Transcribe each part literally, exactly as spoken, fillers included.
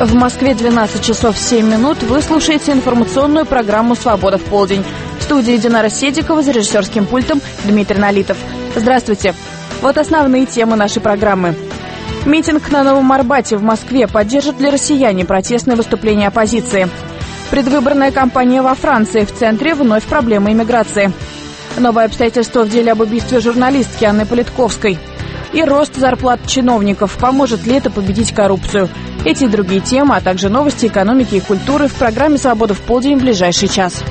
В Москве двенадцать часов семь минут. Вы слушаете информационную программу «Свобода в полдень». В студии Динара Седикова, за режиссерским пультом Дмитрий Налитов. Здравствуйте. Вот основные темы нашей программы. Митинг на Новом Арбате в Москве. Поддержат ли россияне протестные выступления оппозиции? Предвыборная кампания во Франции. В центре вновь проблемы иммиграции. Новое обстоятельство в деле об убийстве журналистки Анны Политковской. И рост зарплат чиновников. Поможет ли это победить коррупцию? Эти и другие темы, а также новости экономики и культуры в программе «Свобода в полдень» в ближайший час.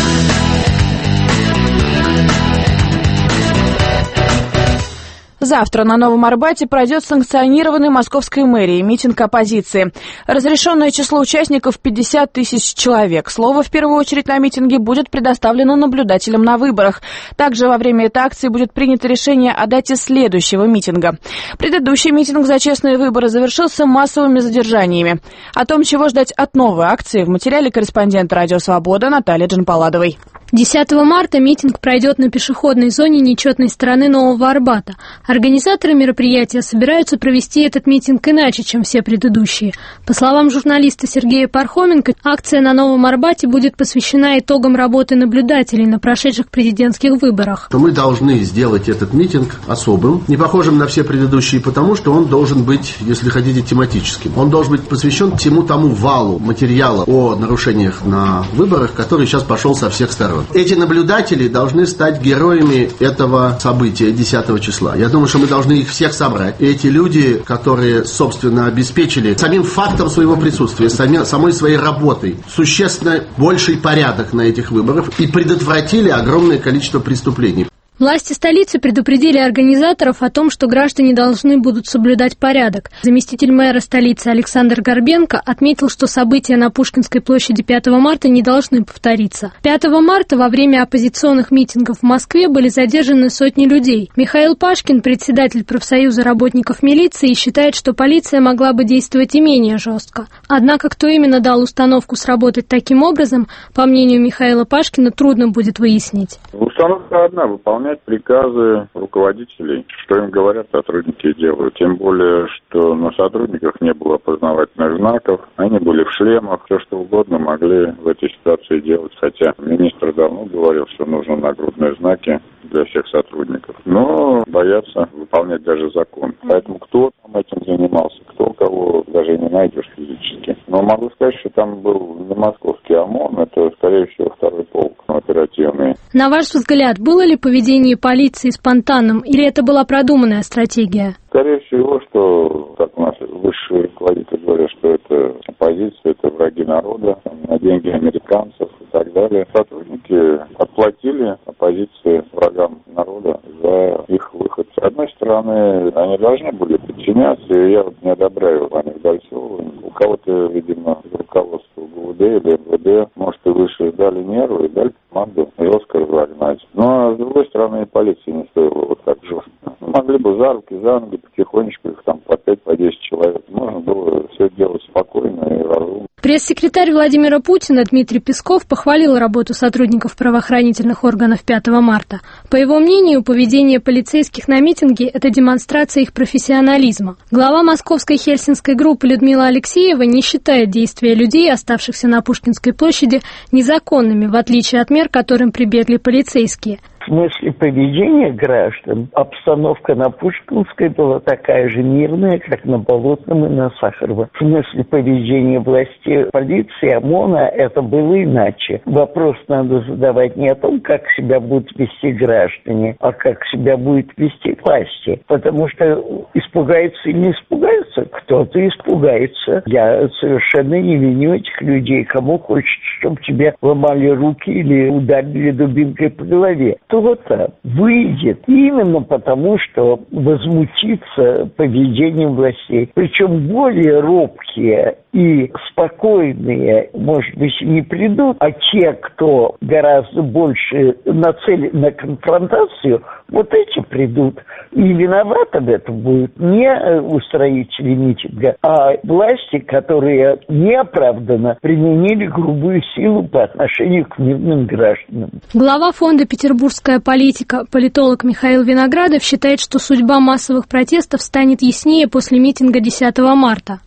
Завтра на Новом Арбате пройдет санкционированный московской мэрией митинг оппозиции. Разрешенное число участников пятьдесят тысяч человек. Слово в первую очередь на митинге будет предоставлено наблюдателям на выборах. Также во время этой акции будет принято решение о дате следующего митинга. Предыдущий митинг за честные выборы завершился массовыми задержаниями. О том, чего ждать от новой акции, в материале корреспондента «Радио Свобода» Натальи Джанпаладовой. десятого марта митинг пройдет на пешеходной зоне нечетной стороны Нового Арбата. Организаторы мероприятия собираются провести этот митинг иначе, чем все предыдущие. По словам журналиста Сергея Пархоменко, акция на Новом Арбате будет посвящена итогам работы наблюдателей на прошедших президентских выборах. Мы должны сделать этот митинг особым, не похожим на все предыдущие, потому что он должен быть, если хотите, тематическим. Он должен быть посвящен всему тому валу материала о нарушениях на выборах, который сейчас пошел со всех сторон. Эти наблюдатели должны стать героями этого события десятого числа. Я думаю, что мы должны их всех собрать. И эти люди, которые, собственно, обеспечили самим фактом своего присутствия, сами, самой своей работой существенно больший порядок на этих выборах и предотвратили огромное количество преступлений. Власти столицы предупредили организаторов о том, что граждане должны будут соблюдать порядок. Заместитель мэра столицы Александр Горбенко отметил, что события на Пушкинской площади пятого марта не должны повториться. пятого марта во время оппозиционных митингов в Москве были задержаны сотни людей. Михаил Пашкин, председатель профсоюза работников милиции, считает, что полиция могла бы действовать и менее жестко. Однако, кто именно дал установку сработать таким образом, по мнению Михаила Пашкина, трудно будет выяснить. Установка одна — выполнять приказы руководителей, что им говорят, сотрудники делают. Тем более, что на сотрудниках не было опознавательных знаков, они были в шлемах, все что угодно могли в этой ситуации делать. Хотя министр давно говорил, что нужны нагрудные знаки для всех сотрудников. Но боятся выполнять даже закон. Поэтому кто там этим занимался, кто кого даже не найдешь физически. Но могу сказать, что там был не московский ОМОН, это, скорее всего, второй полк оперативный. На ваш взгляд, было ли поведение полиции спонтанным или это была продуманная стратегия? Скорее всего, что, как у нас высшие руководители говорят, что это оппозиция, это враги народа, на деньги американцев и так далее. Сотрудники отплатили оппозиции, врагам народа, за их выход. С одной стороны, они должны были подчиняться, и я вот не одобряю Ваню Дальцова. У кого-то, видимо, из руководства ГУВД или МВД, может, и выше дали нервы и дали команду жестко разогнать. Но, с другой стороны, и полиции не стоило вот так жестко. Могли бы за руки, за ноги, потихонечку, их там по пять, по десять человек. Можно было все делать спокойно и разумно. Пресс-секретарь Владимира Путина Дмитрий Песков похвалил работу сотрудников правоохранительных органов пятого марта. По его мнению, поведение полицейских на митинге – это демонстрация их профессионализма. Глава московской хельсинской группы Людмила Алексеева не считает действия людей, оставшихся на Пушкинской площади, незаконными, в отличие от мер, к которым прибегли полицейские. В смысле поведения граждан обстановка на Пушкинской была такая же мирная, как на Болотном и на Сахарово. В смысле поведения власти, полиции, ОМОНа это было иначе. Вопрос надо задавать не о том, как себя будут вести граждане, а как себя будет вести власти. Потому что испугаются или не испугаются, кто-то испугается. Я совершенно не виню этих людей. Кому хочется, чтобы тебе ломали руки или ударили дубинкой по голове. Кто-то выйдет именно потому, что возмутится поведением властей. Причем более робкие и спокойные, может быть, не придут, а те, кто гораздо больше нацелен на конфронтацию, вот эти придут. И виноваты в этом будут не устроители митинга, а власти, которые неоправданно применили грубую силу по отношению к мирным гражданам. Глава фонда «Петербургская политика», политолог Михаил Виноградов считает, что судьба массовых протестов станет яснее после митинга десятого марта.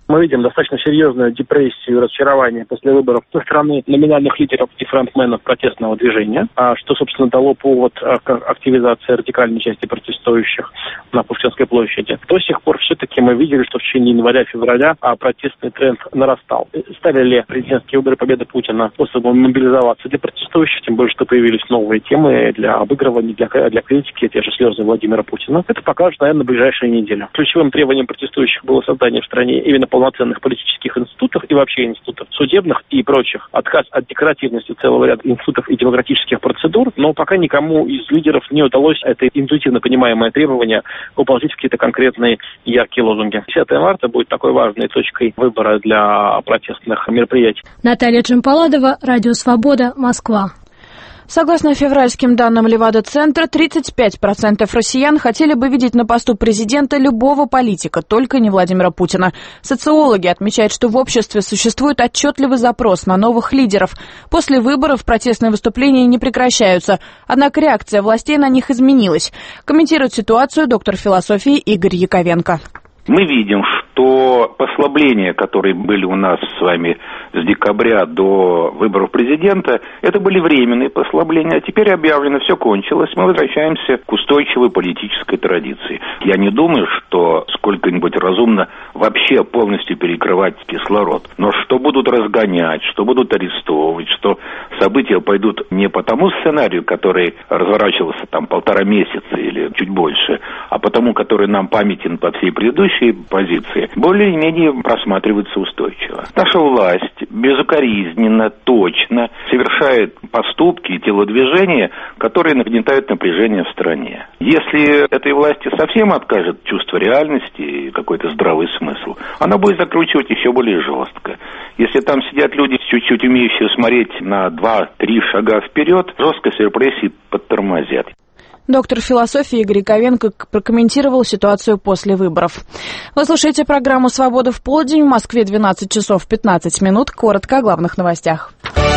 Мы видим достаточно серьезную депрессию и разочарование после выборов со стороны номинальных лидеров и фронтменов протестного движения, что, собственно, дало повод к активизации радикальной части протестующих на Пушкинской площади. До сих пор все-таки мы видели, что в течение января-февраля протестный тренд нарастал. Стали ли президентские выборы победы Путина способом мобилизоваться для протестующих, тем более, что появились новые темы для обыгрывания, для, для критики, те же слезы Владимира Путина. Это покажет, наверное, ближайшие недели. Ключевым требованием протестующих было создание в стране именно полноценных политических институтов и вообще институтов судебных и прочих. Отказ от декоративности целого ряда институтов и демократических процедур, но пока никому из лидеров не удалось это интуитивно понимаемое требование воплотить в какие-то конкретные яркие лозунги. десятое марта будет такой важной точкой выбора для протестных мероприятий. Наталья Джампаладова, Радио Свобода, Москва. Согласно февральским данным Левада-центра, тридцать пять процентов россиян хотели бы видеть на посту президента любого политика, только не Владимира Путина. Социологи отмечают, что в обществе существует отчетливый запрос на новых лидеров. После выборов протестные выступления не прекращаются, однако реакция властей на них изменилась. Комментирует ситуацию доктор философии Игорь Яковенко. Мы видим, что послабления, которые были у нас с вами с декабря до выборов президента, это были временные послабления, а теперь объявлено, все кончилось, мы возвращаемся к устойчивой политической традиции. Я не думаю, что сколько-нибудь разумно вообще полностью перекрывать кислород, но что будут разгонять, что будут арестовывать, что события пойдут не по тому сценарию, который разворачивался там полтора месяца или чуть больше, а по тому, который нам памятен по всей предыдущей позиции, более-менее просматривается устойчиво. Наша власть безукоризненно, точно совершает поступки и телодвижения, которые нагнетают напряжение в стране. Если этой власти совсем откажет чувство реальности и какой-то здравый смысл, она будет закручивать еще более жестко. Если там сидят люди, чуть-чуть умеющие смотреть на два-три шага вперед, жесткость репрессий подтормозят. Доктор философии Игорь Яковенко прокомментировал ситуацию после выборов. Вы слушаете программу «Свобода в полдень». В Москве двенадцать часов пятнадцать минут. Коротко о главных новостях.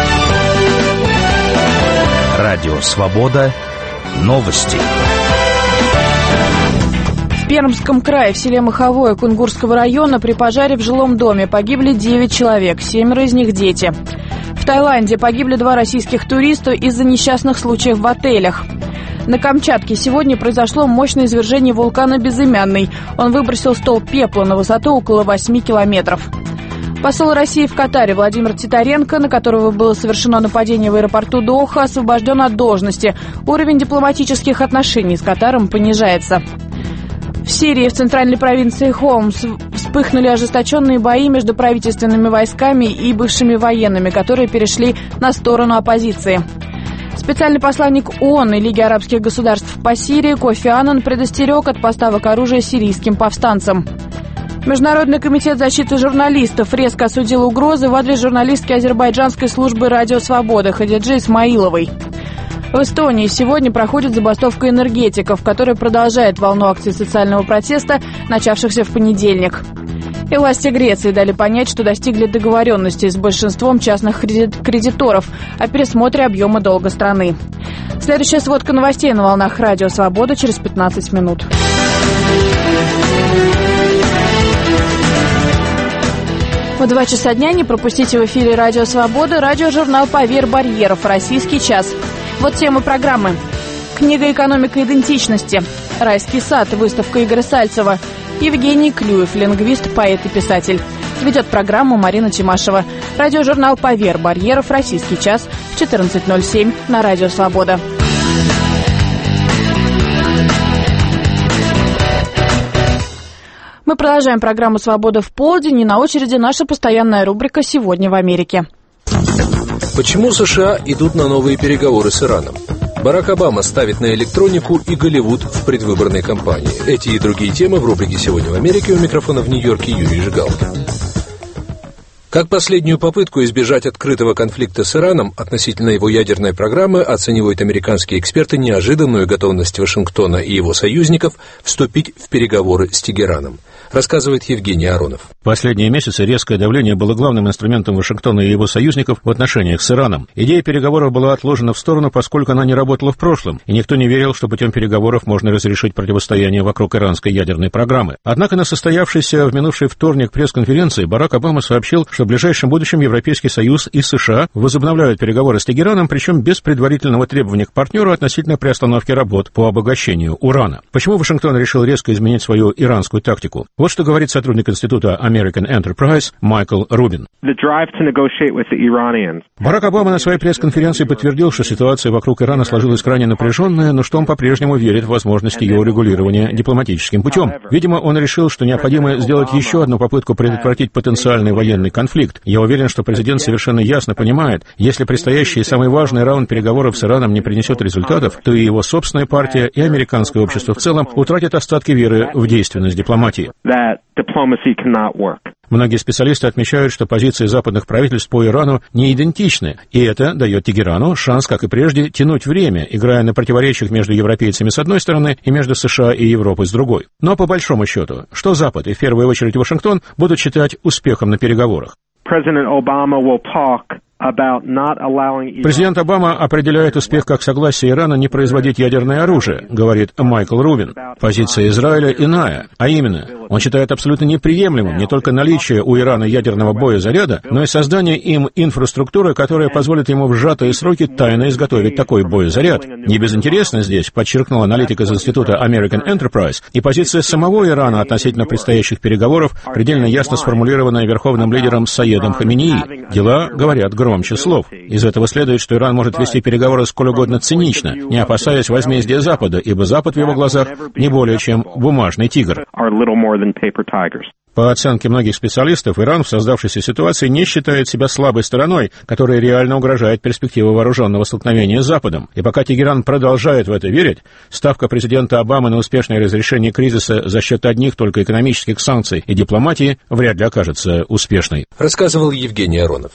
Радио «Свобода». Новости. В Пермском крае в селе Маховое Кунгурского района при пожаре в жилом доме погибли девять человек, семеро из них дети. В Таиланде погибли два российских туриста из-за несчастных случаев в отелях. На Камчатке сегодня произошло мощное извержение вулкана Безымянный. Он выбросил столб пепла на высоту около восьми километров. Посол России в Катаре Владимир Титаренко, на которого было совершено нападение в аэропорту Доха, освобожден от должности. Уровень дипломатических отношений с Катаром понижается. В Сирии, в центральной провинции Хомс, вспыхнули ожесточенные бои между правительственными войсками и бывшими военными, которые перешли на сторону оппозиции. Специальный посланник ООН и Лиги арабских государств по Сирии Кофи Аннан предостерег от поставок оружия сирийским повстанцам. Международный комитет защиты журналистов резко осудил угрозы в адрес журналистки азербайджанской службы «Радио Свобода» Хадиджи Исмаиловой. В Эстонии сегодня проходит забастовка энергетиков, которая продолжает волну акций социального протеста, начавшихся в понедельник. И власти Греции дали понять, что достигли договоренности с большинством частных кредиторов о пересмотре объема долга страны. Следующая сводка новостей на волнах Радио Свобода через пятнадцать минут. В два часа дня не пропустите в эфире Радио Свобода радиожурнал «Поверь барьеров. Российский час». Вот темы программы. Книга «Экономика идентичности». Райский сад. Выставка Игоря Сальцева. Евгений Клюев, лингвист, поэт и писатель. Ведет программу Марина Тимашева. Радиожурнал «Поверь барьеров. Российский час» в четырнадцать ноль семь на Радио Свобода. Мы продолжаем программу «Свобода в полдень», и на очереди наша постоянная рубрика «Сегодня в Америке». Почему США идут на новые переговоры с Ираном? Барак Обама ставит на электронику и Голливуд в предвыборной кампании. Эти и другие темы в рубрике «Сегодня в Америке». У микрофона в Нью-Йорке Юрий Жигалкин. Как последнюю попытку избежать открытого конфликта с Ираном относительно его ядерной программы оценивают американские эксперты неожиданную готовность Вашингтона и его союзников вступить в переговоры с Тегераном. рассказывает Евгений Аронов. В последние месяцы резкое давление было главным инструментом Вашингтона и его союзников в отношениях с Ираном. Идея переговоров была отложена в сторону, поскольку она не работала в прошлом, и никто не верил, что путем переговоров можно разрешить противостояние вокруг иранской ядерной программы. Однако на состоявшейся в минувший вторник пресс-конференции Барак Обама сообщил, что в ближайшем будущем Европейский Союз и США возобновляют переговоры с Тегераном, причем без предварительного требования к партнеру относительно приостановки работ по обогащению урана. Почему Вашингтон решил резко изменить свою иранскую тактику? Вот что говорит сотрудник Института American Enterprise Майкл Рубин. Барак Обама на своей пресс-конференции подтвердил, что ситуация вокруг Ирана сложилась крайне напряженная, но что он по-прежнему верит в возможность ее урегулирования дипломатическим путем. Видимо, он решил, что необходимо сделать еще одну попытку предотвратить потенциальный военный конфликт. Я уверен, что президент совершенно ясно понимает, если предстоящий и самый важный раунд переговоров с Ираном не принесет результатов, то и его собственная партия, и американское общество в целом утратят остатки веры в действенность дипломатии. Многие специалисты отмечают, что позиции западных правительств по Ирану не идентичны, и это дает Тегерану шанс, как и прежде, тянуть время, играя на противоречиях между европейцами с одной стороны и между США и Европой с другой. Но по большому счету, что Запад и в первую очередь Вашингтон будут считать успехом на переговорах? Президент Обама определяет успех как согласие Ирана не производить ядерное оружие, говорит Майкл Рубин. Позиция Израиля иная, а именно, он считает абсолютно неприемлемым не только наличие у Ирана ядерного боезаряда, но и создание им инфраструктуры, которая позволит ему в сжатые сроки тайно изготовить такой боезаряд. Не безинтересно здесь, подчеркнул аналитик из Института American Enterprise, и позиция самого Ирана относительно предстоящих переговоров предельно ясно сформулированная верховным лидером Саедом Хаминеи. Дела говорят громко. Слов. Из этого следует, что Иран может вести переговоры сколь угодно цинично, не опасаясь возмездия Запада, ибо Запад в его глазах не более чем бумажный тигр. По оценке многих специалистов, Иран в создавшейся ситуации не считает себя слабой стороной, которая реально угрожает перспективе вооруженного столкновения с Западом. И пока Тегеран продолжает в это верить, ставка президента Обамы на успешное разрешение кризиса за счет одних только экономических санкций и дипломатии вряд ли окажется успешной. Рассказывал Евгений Аронов.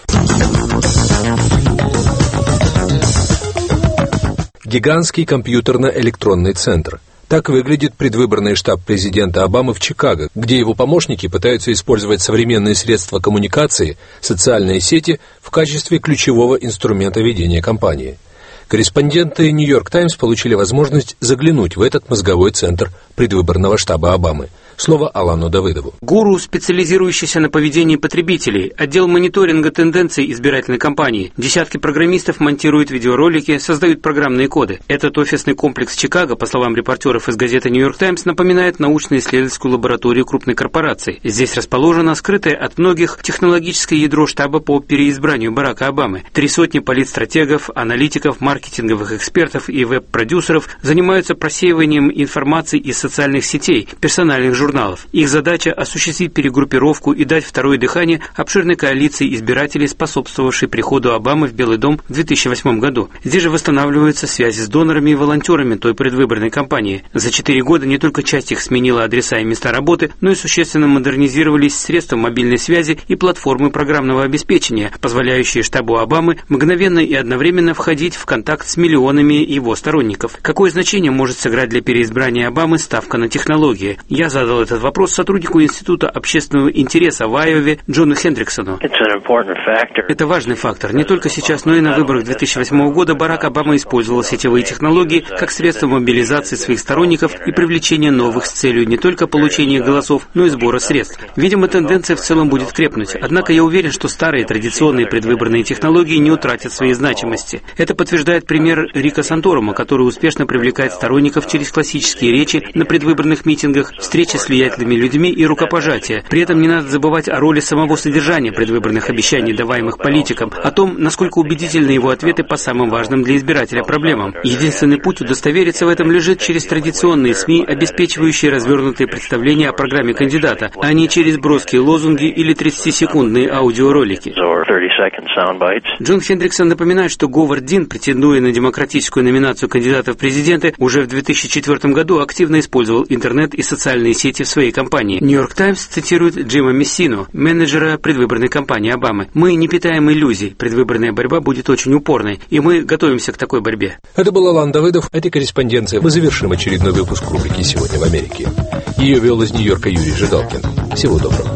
Гигантский компьютерно-электронный центр. Так выглядит предвыборный штаб президента Обамы в Чикаго, где его помощники пытаются использовать современные средства коммуникации, социальные сети в качестве ключевого инструмента ведения кампании. Корреспонденты «Нью-Йорк Таймс» получили возможность заглянуть в этот мозговой центр предвыборного штаба Обамы. Слово Алану Давыдову. Гуру, специализирующийся на поведении потребителей, отдел мониторинга тенденций избирательной кампании. Десятки программистов монтируют видеоролики, создают программные коды. Этот офисный комплекс Чикаго, по словам репортеров из газеты «Нью-Йорк Таймс», напоминает научно-исследовательскую лабораторию крупной корпорации. Здесь расположено скрытое от многих технологическое ядро штаба по переизбранию Барака Обамы. Три сотни политстратегов, аналитиков, маркетинговых экспертов и веб-продюсеров занимаются просеиванием информации из социальных сетей, персональных журналов. Журналов. Их задача – осуществить перегруппировку и дать второе дыхание обширной коалиции избирателей, способствовавшей приходу Обамы в Белый дом в две тысячи восьмом году. Здесь же восстанавливаются связи с донорами и волонтерами той предвыборной кампании. За четыре года не только часть их сменила адреса и места работы, но и существенно модернизировались средства мобильной связи и платформы программного обеспечения, позволяющие штабу Обамы мгновенно и одновременно входить в контакт с миллионами его сторонников. Какое значение может сыграть для переизбрания Обамы ставка на технологии? Я задал этот вопрос сотруднику Института общественного интереса в Айове Джону Хендриксону. Это важный фактор. Не только сейчас, но и на выборах две тысячи восьмого года Барак Обама использовал сетевые технологии как средство мобилизации своих сторонников и привлечения новых с целью не только получения голосов, но и сбора средств. Видимо, тенденция в целом будет крепнуть. Однако я уверен, что старые традиционные предвыборные технологии не утратят своей значимости. Это подтверждает пример Рика Санторума, который успешно привлекает сторонников через классические речи на предвыборных митингах, встречи с влиятельными людьми и рукопожатия. При этом не надо забывать о роли самого содержания предвыборных обещаний, даваемых политикам, о том, насколько убедительны его ответы по самым важным для избирателя проблемам. Единственный путь удостовериться в этом лежит через традиционные СМИ, обеспечивающие развернутые представления о программе кандидата, а не через броские лозунги или тридцатисекундные аудиоролики. Джон Хендриксон напоминает, что Говард Дин, претендуя на демократическую номинацию кандидата в президенты, уже в две тысячи четвёртом году активно использовал интернет и социальные сети в своей кампании. Нью-Йорк Таймс цитирует Джима Мессино, менеджера предвыборной кампании Обамы. «Мы не питаем иллюзий. Предвыборная борьба будет очень упорной, и мы готовимся к такой борьбе». Это был Алан Давыдов, это корреспонденция. Мы завершим очередной выпуск рубрики «Сегодня в Америке». Ее вел из Нью-Йорка Юрий Жигалкин. Всего доброго.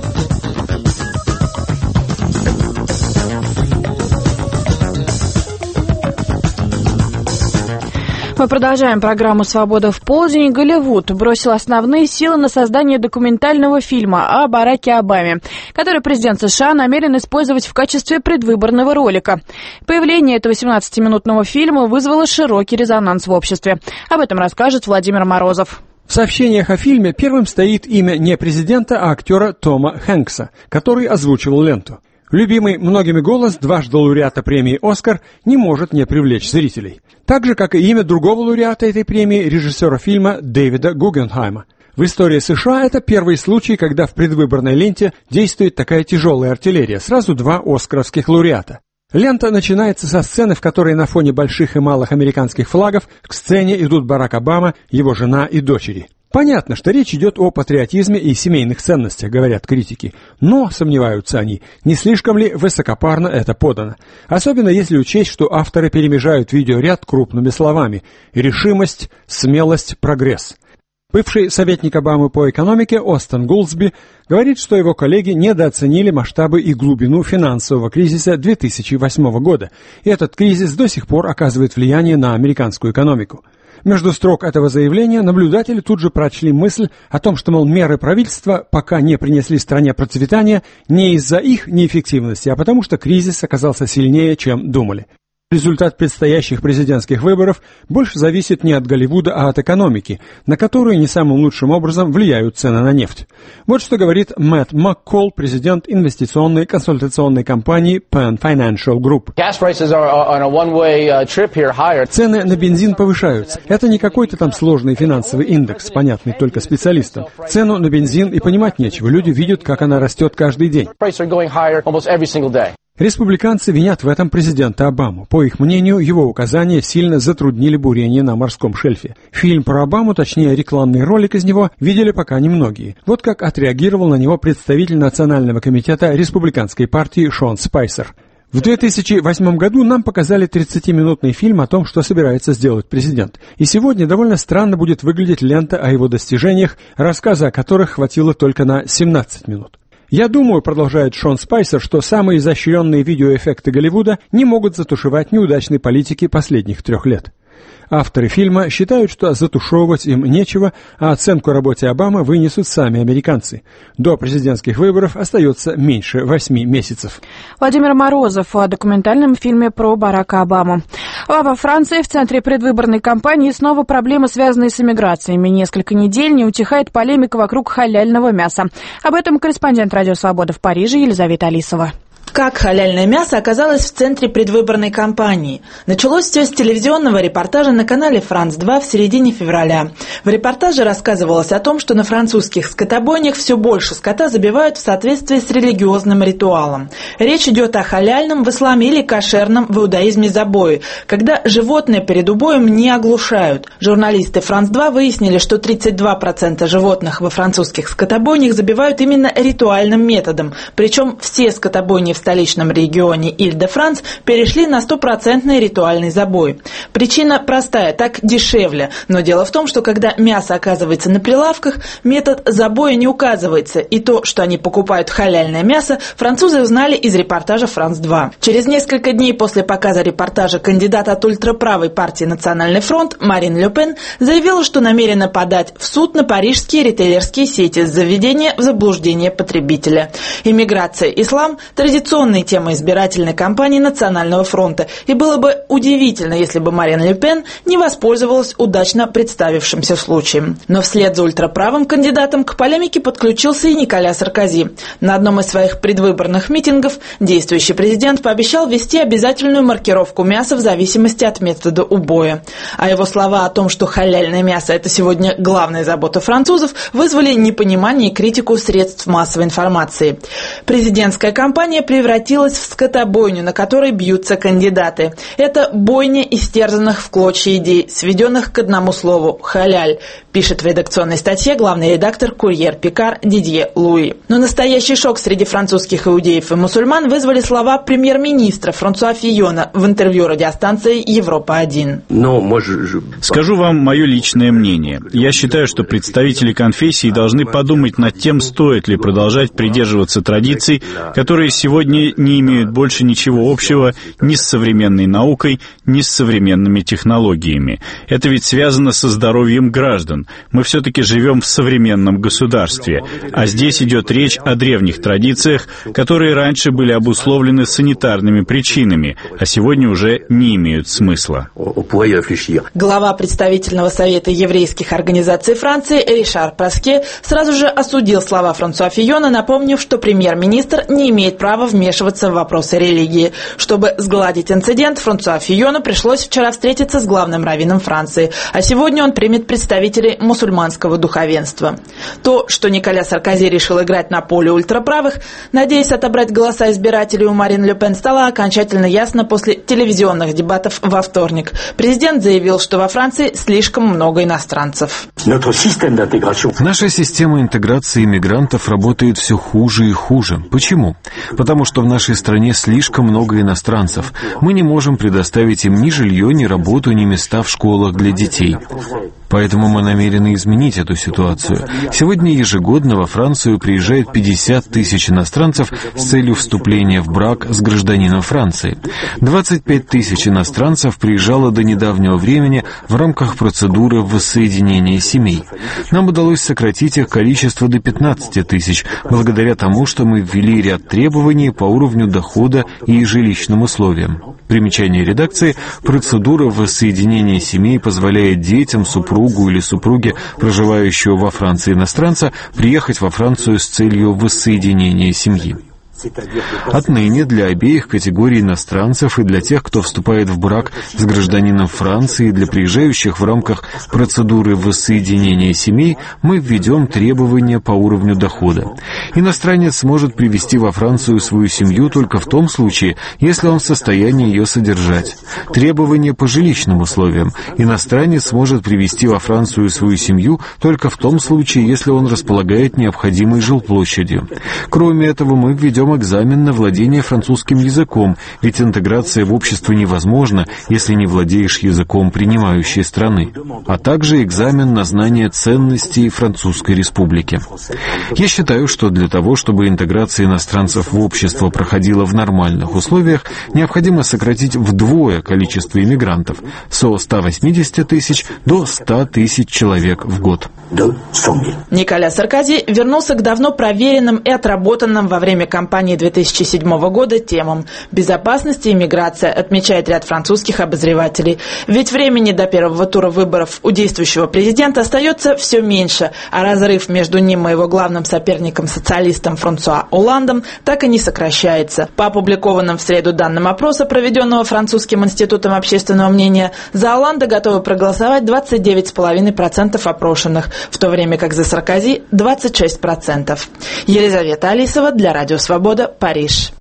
Мы продолжаем программу «Свобода в полдень». Голливуд бросил основные силы на создание документального фильма о Бараке Обаме, который президент США намерен использовать в качестве предвыборного ролика. Появление этого семнадцатиминутного фильма вызвало широкий резонанс в обществе. Об этом расскажет Владимир Морозов. В сообщениях о фильме первым стоит имя не президента, а актера Тома Хэнкса, который озвучивал ленту. Любимый многими голос дважды лауреата премии «Оскар» не может не привлечь зрителей. Так же, как и имя другого лауреата этой премии, режиссера фильма Дэвида Гугенхайма. В истории США это первый случай, когда в предвыборной ленте действует такая тяжелая артиллерия, сразу два оскаровских лауреата. Лента начинается со сцены, в которой на фоне больших и малых американских флагов к сцене идут Барак Обама, его жена и дочери. Понятно, что речь идет о патриотизме и семейных ценностях, говорят критики. Но, сомневаются они, не слишком ли высокопарно это подано? Особенно если учесть, что авторы перемежают видеоряд крупными словами: решимость, смелость, прогресс. Бывший советник Обамы по экономике Остен Гулсби говорит, что его коллеги недооценили масштабы и глубину финансового кризиса две тысячи восьмого года, и этот кризис до сих пор оказывает влияние на американскую экономику. Между строк этого заявления наблюдатели тут же прочли мысль о том, что, мол, меры правительства пока не принесли стране процветания не из-за их неэффективности, а потому что кризис оказался сильнее, чем думали. Результат предстоящих президентских выборов больше зависит не от Голливуда, а от экономики, на которую не самым лучшим образом влияют цены на нефть. Вот что говорит Мэтт Маккол, президент инвестиционной консультационной компании Penn Financial Group. Цены на бензин повышаются. Это не какой-то там сложный финансовый индекс, понятный только специалистам. Цену на бензин и понимать нечего. Люди видят, как она растет каждый день. Республиканцы винят в этом президента Обаму. По их мнению, его указания сильно затруднили бурение на морском шельфе. Фильм про Обаму, точнее рекламный ролик из него, видели пока немногие. Вот как отреагировал на него представитель Национального комитета республиканской партии Шон Спайсер. В две тысячи восьмом году нам показали тридцатиминутный фильм о том, что собирается сделать президент. И сегодня довольно странно будет выглядеть лента о его достижениях, рассказа о которых хватило только на семнадцать минут. Я думаю, продолжает Шон Спайсер, что самые изощренные видеоэффекты Голливуда не могут затушевать неудачной политики последних трех лет. Авторы фильма считают, что затушевывать им нечего, а оценку работе Обамы вынесут сами американцы. До президентских выборов остается меньше восьми месяцев. Владимир Морозов о документальном фильме про Барака Обаму. Во Франции в центре предвыборной кампании снова проблемы, связанные с иммиграциями. Несколько недель не утихает полемика вокруг халяльного мяса. Об этом корреспондент Радио Свобода в Париже Елизавета Алисова. Как халяльное мясо оказалось в центре предвыборной кампании? Началось все с телевизионного репортажа на канале Франс два в середине февраля. В репортаже рассказывалось о том, что на французских скотобойнях все больше скота забивают в соответствии с религиозным ритуалом. Речь идет о халяльном в исламе или кошерном в иудаизме забое, когда животное перед убоем не оглушают. Журналисты Франс два выяснили, что тридцать два процента животных во французских скотобойнях забивают именно ритуальным методом, причем все скотобойни в столичном регионе Иль-де-Франс перешли на стопроцентный ритуальный забой. Причина простая, так дешевле. Но дело в том, что когда мясо оказывается на прилавках, метод забоя не указывается. И то, что они покупают халяльное мясо, французы узнали из репортажа Франс два. Через несколько дней после показа репортажа кандидат от ультраправой партии «Национальный фронт» Марин Ле Пен заявила, что намерена подать в суд на парижские ритейлерские сети за введение в заблуждение потребителя. Иммиграция, ислам – традиционная тема избирательной кампании Национального фронта, и было бы удивительно, если бы Марин Ле Пен не воспользовалась удачно представившимся случаем. Но вслед за ультраправым кандидатом к полемике подключился и Николя Саркози. На одном из своих предвыборных митингов действующий президент пообещал ввести обязательную маркировку мяса в зависимости от метода убоя. А его слова о том, что халяльное мясо – это сегодня главная забота французов, вызвали непонимание и критику средств массовой информации. Президентская кампания привела превратилась в скотобойню, на которой бьются кандидаты. Это бойня истерзанных в клочья идей, сведенных к одному слову – халяль, пишет в редакционной статье главный редактор «Курьер Пикар» Дидье Луи. Но настоящий шок среди французских иудеев и мусульман вызвали слова премьер-министра Франсуа Фийона в интервью радиостанции «Европа-один». Скажу вам мое личное мнение. Я считаю, что представители конфессий должны подумать над тем, стоит ли продолжать придерживаться традиций, которые сегодня не имеют больше ничего общего ни с современной наукой, ни с современными технологиями. Это ведь связано со здоровьем граждан. Мы все-таки живем в современном государстве, а здесь идет речь о древних традициях, которые раньше были обусловлены санитарными причинами, а сегодня уже не имеют смысла. Глава представительного совета еврейских организаций Франции Ришар Праске сразу же осудил слова Франсуа Фийона, напомнив, что премьер-министр не имеет права вмешиваться в вопросы религии. Чтобы сгладить инцидент, Франсуа Фийону пришлось вчера встретиться с главным раввином Франции, а сегодня он примет представителей мусульманского духовенства. То, что Николя Саркози решил играть на поле ультраправых, надеясь отобрать голоса избирателей у Марин Ле Пен, стало окончательно ясно после телевизионных дебатов во вторник. Президент заявил, что во Франции слишком много иностранцев. Наша система интеграции иммигрантов работает все хуже и хуже. Почему? Потому что в нашей стране слишком много иностранцев. Мы не можем предоставить им ни жилье, ни работу, ни места в школах для детей. Поэтому мы намерены изменить эту ситуацию. Сегодня ежегодно во Францию приезжает пятьдесят тысяч иностранцев с целью вступления в брак с гражданином Франции. двадцать пять тысяч иностранцев приезжало до недавнего времени в рамках процедуры воссоединения семей. Нам удалось сократить их количество до пятнадцати тысяч, благодаря тому, что мы ввели ряд требований по уровню дохода и жилищным условиям. Примечание редакции: процедура воссоединения семей позволяет детям, супругу или супруге, проживающего во Франции иностранца, приехать во Францию с целью воссоединения семьи. Отныне для обеих категорий иностранцев, и для тех, кто вступает в брак с гражданином Франции, и для приезжающих в рамках процедуры воссоединения семей, мы введем требования по уровню дохода. Иностранец может привезти во Францию свою семью только в том случае, если он в состоянии ее содержать. Требования по жилищным условиям. Иностранец может привезти во Францию свою семью только в том случае, если он располагает необходимой жилплощадью. Кроме этого, мы введем экзамен на владение французским языком, ведь интеграция в общество невозможна, если не владеешь языком принимающей страны, а также экзамен на знание ценностей Французской Республики. Я считаю, что для того, чтобы интеграция иностранцев в общество проходила в нормальных условиях, необходимо сократить вдвое количество иммигрантов со ста восьмидесяти тысяч до ста тысяч человек в год. Николя Саркози вернулся к давно проверенным и отработанным во время кампании две тысячи седьмого года темам безопасности и миграция, отмечает ряд французских обозревателей. Ведь времени до первого тура выборов у действующего президента остается все меньше, а разрыв между ним и его главным соперником, социалистом Франсуа Олландом, так и не сокращается. По опубликованным в среду данным опроса, проведенного Французским институтом общественного мнения, за Олланда готовы проголосовать двадцать девять целых пять десятых процента опрошенных, в то время как за Саркози двадцать шесть процентов. Елизавета Алисова для Радио Свобода, Париж.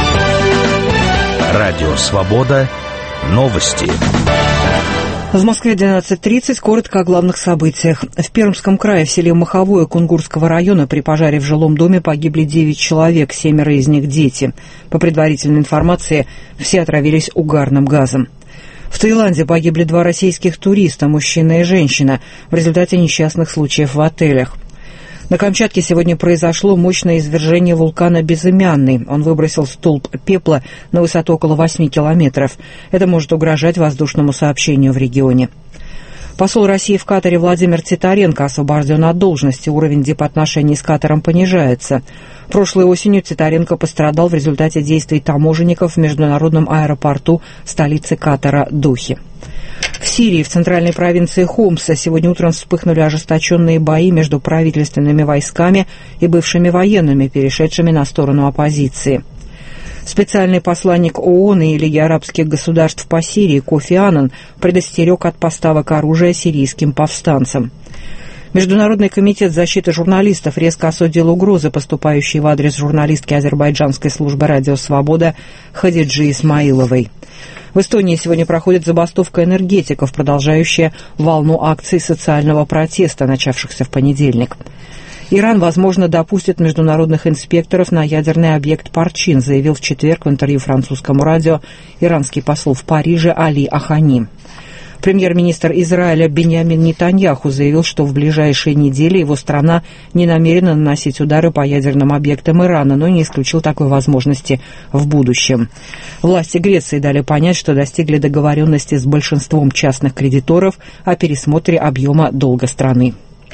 Радио Свобода. Новости. В Москве двенадцать тридцать. Коротко о главных событиях. В Пермском крае в селе Маховое Кунгурского района при пожаре в жилом доме погибли девять человек, семеро из них дети. По предварительной информации, все отравились угарным газом. В Таиланде погибли два российских туриста, мужчина и женщина, в результате несчастных случаев в отелях. На Камчатке сегодня произошло мощное извержение вулкана Безымянный. Он выбросил столб пепла на высоту около восьми километров. Это может угрожать воздушному сообщению в регионе. Посол России в Катаре Владимир Титаренко освобожден от должности. Уровень дипотношений с Катаром понижается. Прошлой осенью Титаренко пострадал в результате действий таможенников в международном аэропорту столицы Катара Дохи. В Сирии, в центральной провинции Хомса, сегодня утром вспыхнули ожесточенные бои между правительственными войсками и бывшими военными, перешедшими на сторону оппозиции. Специальный посланник ООН и Лиги арабских государств по Сирии Кофи Аннан предостерег от поставок оружия сирийским повстанцам. Международный комитет защиты журналистов резко осудил угрозы, поступающие в адрес журналистки азербайджанской службы «Радио Свобода» Хадиджи Исмаиловой. В Эстонии сегодня проходит забастовка энергетиков, продолжающая волну акций социального протеста, начавшихся в понедельник. Иран, возможно, допустит международных инспекторов на ядерный объект Парчин, заявил в четверг в интервью французскому радио иранский посол в Париже Али Ахани. Премьер-министр Израиля Биньямин Нетаньяху заявил, что в ближайшие недели его страна не намерена наносить удары по ядерным объектам Ирана, но не исключил такой возможности в будущем. Власти Греции дали понять, что достигли договоренности с большинством частных кредиторов о пересмотре объема долга страны.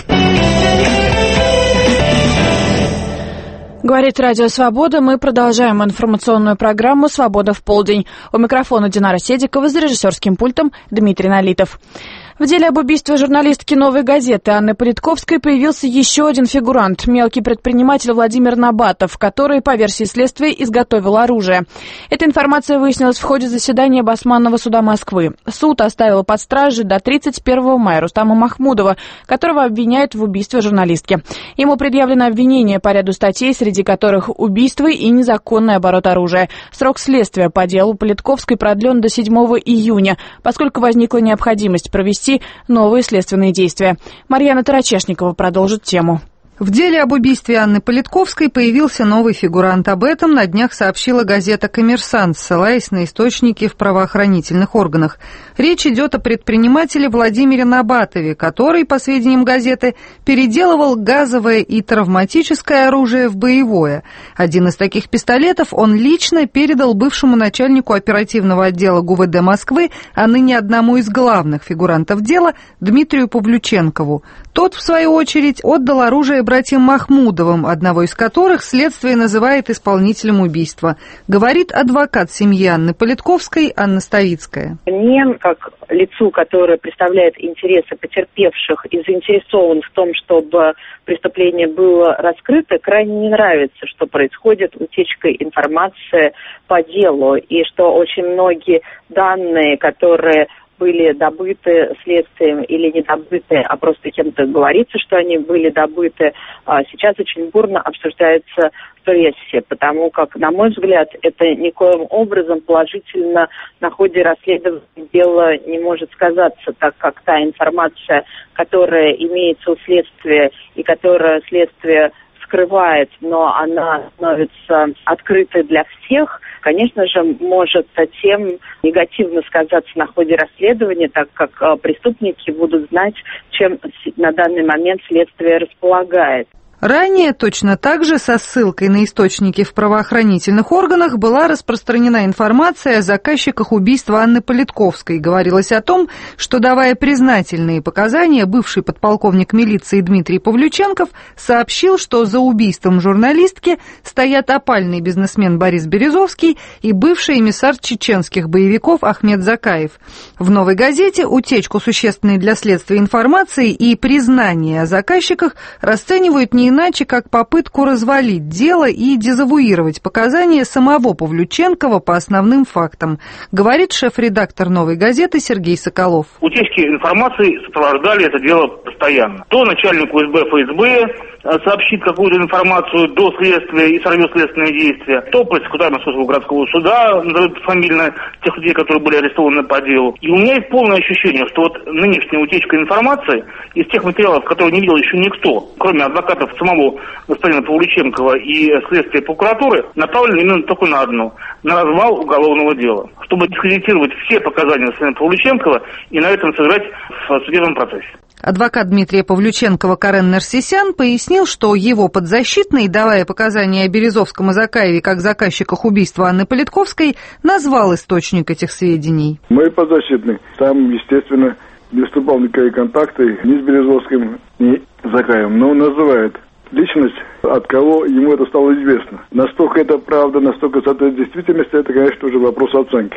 Говорит Радио Свобода. Мы продолжаем информационную программу «Свобода в полдень». У микрофона Динара Седикова, за режиссерским пультом Дмитрий Налитов. В деле об убийстве журналистки «Новой газеты» Анны Политковской появился еще один фигурант – мелкий предприниматель Владимир Набатов, который, по версии следствия, изготовил оружие. Эта информация выяснилась в ходе заседания Басманного суда Москвы. Суд оставил под стражей до тридцать первого мая Рустама Махмудова, которого обвиняют в убийстве журналистки. Ему предъявлено обвинение по ряду статей, среди которых убийство и незаконный оборот оружия. Срок следствия по делу Политковской продлен до седьмого июня, поскольку возникла необходимость провести новые следственные действия. Марьяна Тарачешникова продолжит тему. В деле об убийстве Анны Политковской появился новый фигурант. Об этом на днях сообщила газета «Коммерсант», ссылаясь на источники в правоохранительных органах. Речь идет о предпринимателе Владимире Набатове, который, по сведениям газеты, переделывал газовое и травматическое оружие в боевое. Один из таких пистолетов он лично передал бывшему начальнику оперативного отдела ГУВД Москвы, а ныне одному из главных фигурантов дела, Дмитрию Павлюченкову. Тот, в свою очередь, отдал оружие братьям Махмудовым, одного из которых следствие называет исполнителем убийства. Говорит адвокат семьи Анны Политковской Анна Ставицкая. Мне, как лицу, которое представляет интересы потерпевших и заинтересован в том, чтобы преступление было раскрыто, крайне не нравится, что происходит утечка информации по делу, и что очень многие данные, которые были добыты следствием или не добыты, а просто кем-то говорится, что они были добыты, сейчас очень бурно обсуждается в прессе, потому как, на мой взгляд, это никоим образом положительно на ходе расследования дела не может сказаться, так как та информация, которая имеется у следствия и которая следствие скрывает, но она становится открытой для всех, конечно же, может тем негативно сказаться на ходе расследования, так как преступники будут знать, чем на данный момент следствие располагает. Ранее точно так же со ссылкой на источники в правоохранительных органах была распространена информация о заказчиках убийства Анны Политковской. Говорилось о том, что, давая признательные показания, бывший подполковник милиции Дмитрий Павлюченков сообщил, что за убийством журналистки стоят опальный бизнесмен Борис Березовский и бывший эмиссар чеченских боевиков Ахмед Закаев. В «Новой газете» утечку существенной для следствия информации и признание о заказчиках расценивают не иначе, как попытку развалить дело и дезавуировать показания самого Павлюченкова по основным фактам, говорит шеф-редактор «Новой газеты» Сергей Соколов. Утечки информации сопровождали это дело постоянно. То начальник УСБ ФСБ сообщит какую-то информацию до следствия и сорвет следственные действия, то пресс-секретарь Московского городского суда назовет фамильно тех людей, которые были арестованы по делу. И у меня есть полное ощущение, что вот нынешняя утечка информации из тех материалов, которые не видел еще никто, кроме адвокатов самого господина Павлюченкова и следствия прокуратуры, направлена именно только на одно – на развал уголовного дела, чтобы дискредитировать все показания господина Павлюченкова и на этом сыграть в судебном процессе. Адвокат Дмитрия Павлюченкова Карен Нерсисян пояснил, что его подзащитный, давая показания о Березовском и Закаеве как заказчиках убийства Анны Политковской, назвал источник этих сведений. Мой подзащитный там, естественно, не вступал в никакие контакты ни с Березовским, ни с Закаевым, но он называет личность, от кого ему это стало известно. Настолько это правда, настолько соответствует действительности, это, конечно, уже вопрос оценки.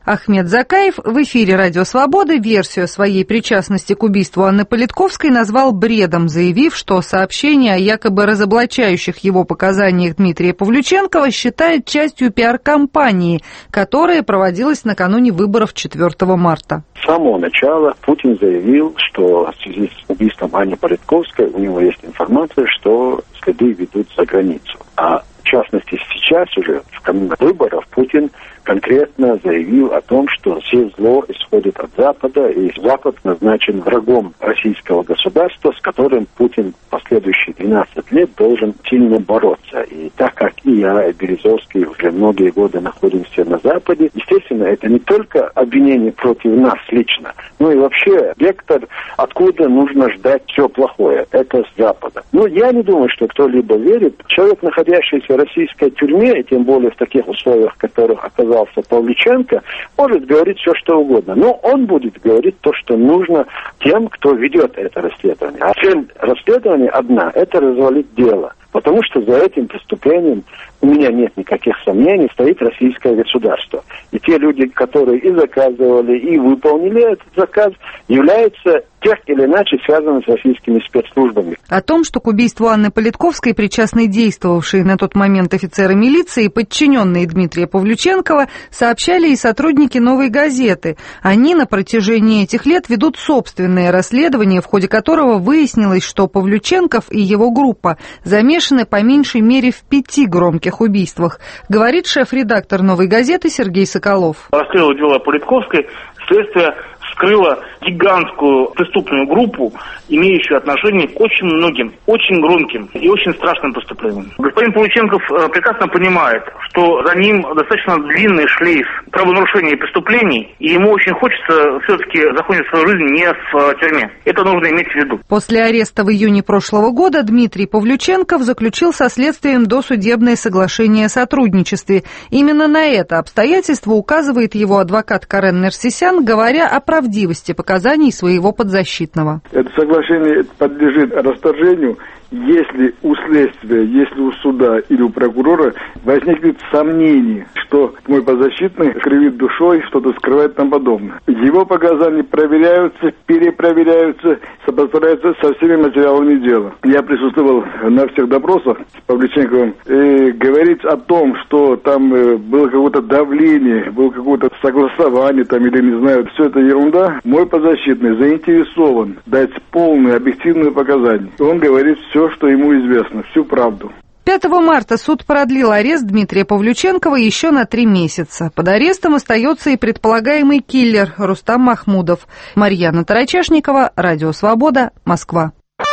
Ахмед Закаев в эфире «Радио Свобода» версию своей причастности к убийству Анны Политковской назвал бредом, заявив, что сообщение о якобы разоблачающих его показаниях Дмитрия Павлюченкова считает частью пиар-кампании, которая проводилась накануне выборов четвёртого марта. С самого начала Путин заявил, что в связи с убийством Анны Политковской у него есть информация, что следы ведут за границу. А в частности, сейчас уже в канун выборов Путин конкретно заявил о том, что все зло исходит от Запада, и Запад назначен врагом российского государства, с которым Путин последующие двенадцать лет должен сильно бороться. И так как и я, и Березовский уже многие годы находимся на Западе, естественно, это не только обвинение против нас лично, но и вообще вектор, откуда нужно ждать все плохое. Это с Запада. Но я не думаю, что кто-либо верит. Человек, находящийся в российской тюрьме, и тем более в таких условиях, в которых оказался Павлюченко, может говорить все, что угодно. Но он будет говорить то, что нужно тем, кто ведет это расследование. А цель расследования одна – это развалить дело. Потому что за этим преступлением, у меня нет никаких сомнений, стоит российское государство. И те люди, которые и заказывали, и выполнили этот заказ, являются так или иначе связаны с российскими спецслужбами. О том, что к убийству Анны Политковской причастны действовавшие на тот момент офицеры милиции, подчиненные Дмитрия Павлюченкова, сообщали и сотрудники «Новой газеты». Они на протяжении этих лет ведут собственное расследование, в ходе которого выяснилось, что Павлюченков и его группа замешаны по меньшей мере в пяти громких убийствах, говорит шеф-редактор «Новой газеты» Сергей Соколов. Расследование дела Политковской следствие вскрыло гигантскую преступную группу, имеющую отношение к очень многим, очень громким и очень страшным преступлениям. Господин Павлюченков прекрасно понимает, что за ним достаточно длинный шлейф правонарушений и преступлений, и ему очень хочется все-таки закончить свою жизнь не в тюрьме. Это нужно иметь в виду. После ареста в июне прошлого года Дмитрий Павлюченков заключил со следствием досудебное соглашение о сотрудничестве. Именно на это обстоятельство указывает его адвокат Карен Нерсисян, говоря о правдивости показаний своего подзащитного. Это соглашение подлежит расторжению, если у следствия, если у суда или у прокурора возникнет сомнение, что мой подзащитный кривит душой, что-то скрывает и тому подобное. Его показания проверяются, перепроверяются, сопоставляются со всеми материалами дела. Я присутствовал на всех допросах с Павлюченковым. И говорить о том, что там было какое-то давление, было какое-то согласование там или не знаю, все это ерунда. Мой подзащитный заинтересован дать полные объективные показания. Он говорит все, что ему известно, всю правду. пятого марта суд продлил арест Дмитрия Павлюченкова еще на три месяца. Под арестом остается и предполагаемый киллер Рустам Махмудов. Марьяна Тарачешникова, Радио Свобода, Москва.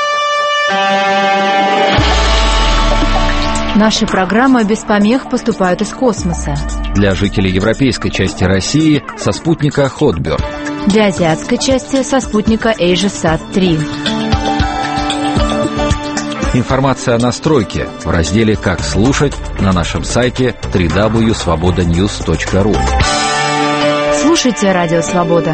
Наши программы без помех поступают из космоса. Для жителей европейской части России со спутника Хотберд. Для азиатской части со спутника AsiaSat три. Информация о настройке в разделе «Как слушать» на нашем сайте дабл ю дабл ю дабл ю точка свобода ньюс точка ру. Слушайте «Радио Свобода».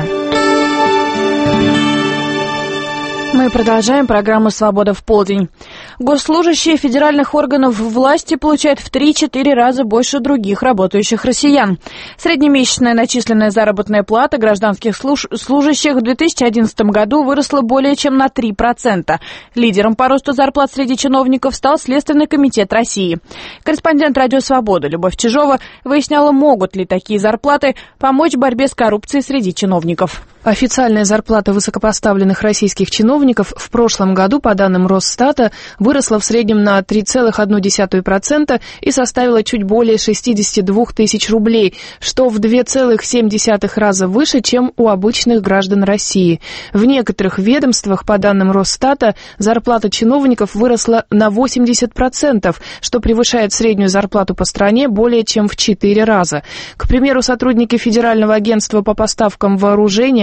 Мы продолжаем программу «Свобода в полдень». Госслужащие федеральных органов власти получают в три-четыре раза больше других работающих россиян. Среднемесячная начисленная заработная плата гражданских служ... служащих в две тысячи одиннадцатом году выросла более чем на три процента. Лидером по росту зарплат среди чиновников стал Следственный комитет России. Корреспондент «Радио Свобода» Любовь Чижова выясняла, могут ли такие зарплаты помочь в борьбе с коррупцией среди чиновников. Официальная зарплата высокопоставленных российских чиновников в прошлом году, по данным Росстата, выросла в среднем на три целых одну десятую процента и составила чуть более шестьдесят два тысяч рублей, что в два целых семь десятых раза выше, чем у обычных граждан России. В некоторых ведомствах, по данным Росстата, зарплата чиновников выросла на восемьдесят процентов, что превышает среднюю зарплату по стране более чем в четыре раза. К примеру, сотрудники Федерального агентства по поставкам вооружения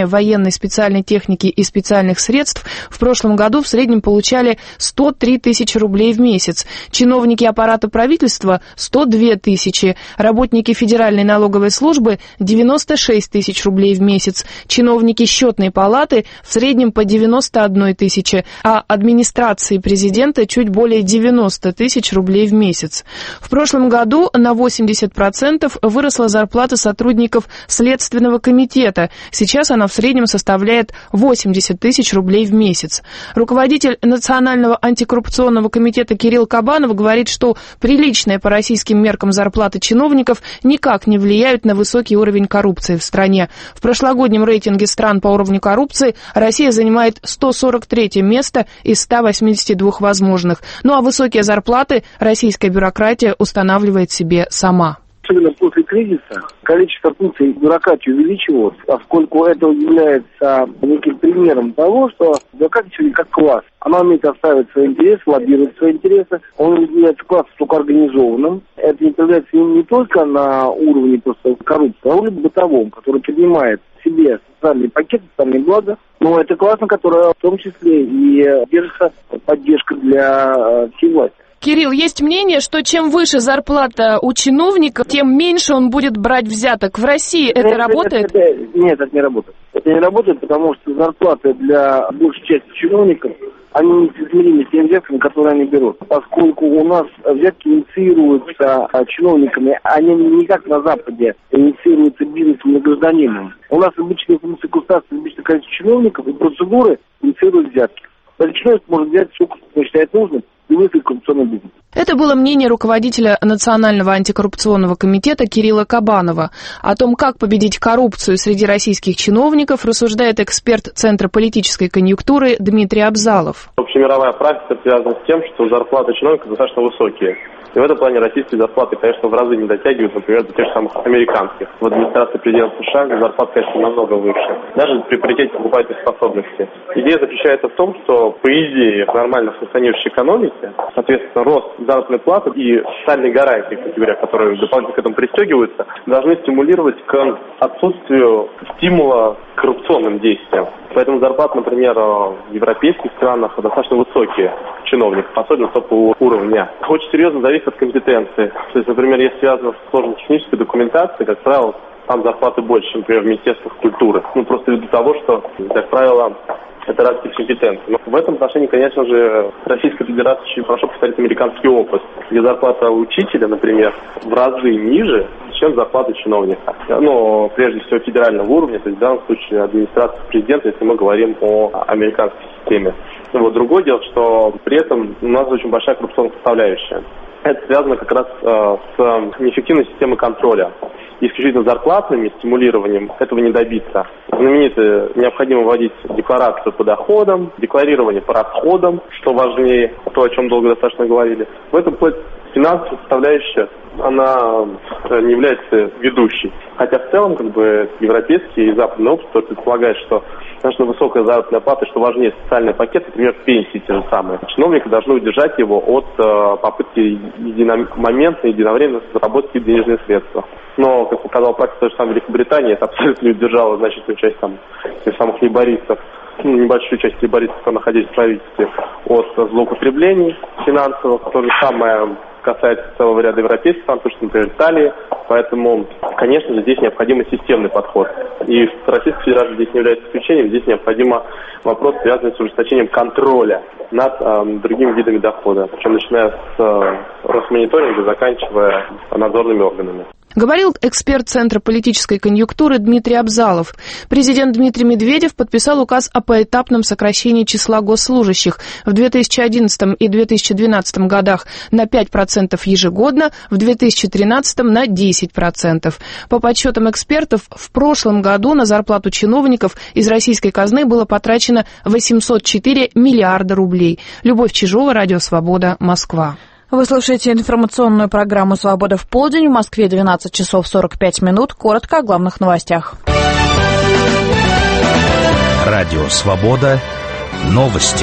военной специальной техники и специальных средств в прошлом году в среднем получали сто три тысячи рублей в месяц. Чиновники аппарата правительства – сто две тысячи. Работники Федеральной налоговой службы – девяносто шесть тысяч рублей в месяц. Чиновники счетной палаты в среднем по девяносто одна тысяча, а администрации президента чуть более девяносто тысяч рублей в месяц. В прошлом году на восемьдесят процентов выросла зарплата сотрудников Следственного комитета. Сейчас она в среднем составляет восемьдесят тысяч рублей в месяц. Руководитель Национального антикоррупционного комитета Кирилл Кабанов говорит, что приличные по российским меркам зарплаты чиновников никак не влияют на высокий уровень коррупции в стране. В прошлогоднем рейтинге стран по уровню коррупции Россия занимает сто сорок третье место из ста восьмидесяти двух возможных. Ну а высокие зарплаты российская бюрократия устанавливает себе сама. Особенно после кризиса количество функций бюрократии увеличивалось, поскольку это является неким примером того, что бюрократия сегодня как класс. Она умеет отстаивать свои интересы, лоббировать свои интересы. Он является классом только организованным. Это не проявляется не только на уровне просто коррупции, а уровне бытовом, который поднимает себе социальные пакеты, социальные блага. Но это класс, на который в том числе и держится поддержка для всей власти. Кирилл, есть мнение, что чем выше зарплата у чиновника, тем меньше он будет брать взяток. В России это, это работает? Это, это, нет, это не работает. Это не работает, потому что зарплаты для большей части чиновников, они неизмеримы с теми взятками, которые они берут. Поскольку у нас взятки инициируются чиновниками, они не как на Западе инициируются бизнесом и гражданином. У нас обычные функции государства, обычное количество чиновников и процедуры инициируют взятки. Этот чиновник может взять сколько он считает нужным и выставить коррупционный бизнес. Это было мнение руководителя Национального антикоррупционного комитета Кирилла Кабанова. О том, как победить коррупцию среди российских чиновников, рассуждает эксперт Центра политической конъюнктуры Дмитрий Абзалов. Общемировая практика связана с тем, что зарплаты чиновников достаточно высокие. И в этом плане российские зарплаты, конечно, в разы не дотягивают, например, до тех же самых американских. В администрации президента США зарплата, конечно, намного выше. Даже при паритете покупательной способности. Идея заключается в том, что, по идее, в нормально функционирующей экономике, соответственно, рост заработной платы и социальные гарантии, кстати говоря, которые дополнительно к этому пристегиваются, должны стимулировать к отсутствию стимула к коррупционным действиям. Поэтому зарплаты, например, в европейских странах достаточно высокие чиновников, особенно топового уровня. Очень серьезно зависит от компетенции. То есть, например, если связано с сложной технической документацией, как правило, там зарплаты больше, чем, например, в Министерстве культуры. Ну, просто ввиду того, что, как правило, это разные компетенции. Но в этом отношении, конечно же, Российская Федерация очень хорошо повторит американский опыт, где зарплата учителя, например, в разы ниже, чем зарплата чиновника. Но прежде всего федерального уровня, то есть в данном случае администрация президента, если мы говорим о американской системе. Ну, вот другое дело, что при этом у нас очень большая коррупционная составляющая. Это связано как раз э, с неэффективной системой контроля. Исключительно зарплатными стимулированием этого не добиться. Знаменитое, необходимо вводить декларацию по доходам, декларирование по расходам, что важнее, то, о чем долго достаточно говорили. В этом плане финансовая составляющая, она не является ведущей. Хотя в целом, как бы, европейский и западный опыт предполагает, что достаточно высокая заработная плата, что важнее социальный пакет, например, пенсии те же самые. Чиновники должны удержать его от э, попытки единомоментно, единовременно заработать денежные средства. Но, как показала практика той же самой Великобритании, это абсолютно не удержало значительную часть там, тех самых лейбористов, ну, небольшую часть лейбористов, которые находились в правительстве, от злоупотреблений финансовых. То же самое касается целого ряда европейских стран, то, что, например, Италии. Поэтому, конечно же, здесь необходим системный подход. И Российская Федерация здесь не является исключением. Здесь необходим вопрос, связанный с ужесточением контроля над э, другими видами дохода. Причем начиная с э, Росмониторинга, заканчивая надзорными органами. Говорил эксперт Центра политической конъюнктуры Дмитрий Абзалов. Президент Дмитрий Медведев подписал указ о поэтапном сокращении числа госслужащих в две тысячи одиннадцатом и две тысячи двенадцатом годах на пять процентов ежегодно, в две тысячи тринадцатом на десять процентов. По подсчетам экспертов, в прошлом году на зарплату чиновников из российской казны было потрачено восемьсот четыре миллиарда рублей. Любовь Чижова, Радио Свобода, Москва. Вы слушаете информационную программу «Свобода в полдень». В Москве двенадцать часов сорок пять минут. Коротко о главных новостях. Радио «Свобода». Новости.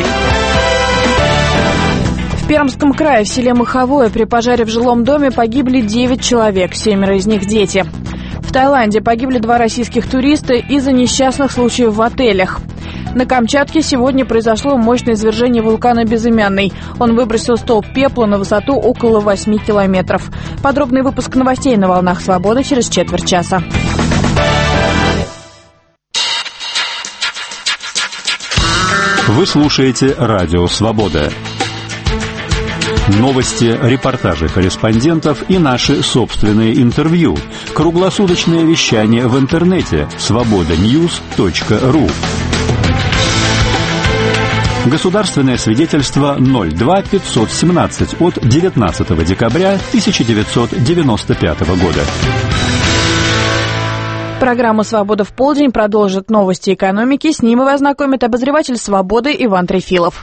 В Пермском крае в селе Маховое при пожаре в жилом доме погибли девять человек, семеро из них дети. В Таиланде погибли два российских туриста из-за несчастных случаев в отелях. На Камчатке сегодня произошло мощное извержение вулкана Безымянный. Он выбросил столб пепла на высоту около восьми километров. Подробный выпуск новостей на «Волнах Свободы» через четверть часа. Вы слушаете «Радио Свобода». Новости, репортажи корреспондентов и наши собственные интервью. Круглосуточное вещание в интернете свобода ньюс точка ру. Государственное свидетельство ноль два пятьсот семнадцать от девятнадцатого декабря тысяча девятьсот девяносто пятого года. Программу «Свобода в полдень» продолжит новости экономики. С ним его ознакомит обозреватель «Свободы» Иван Трефилов.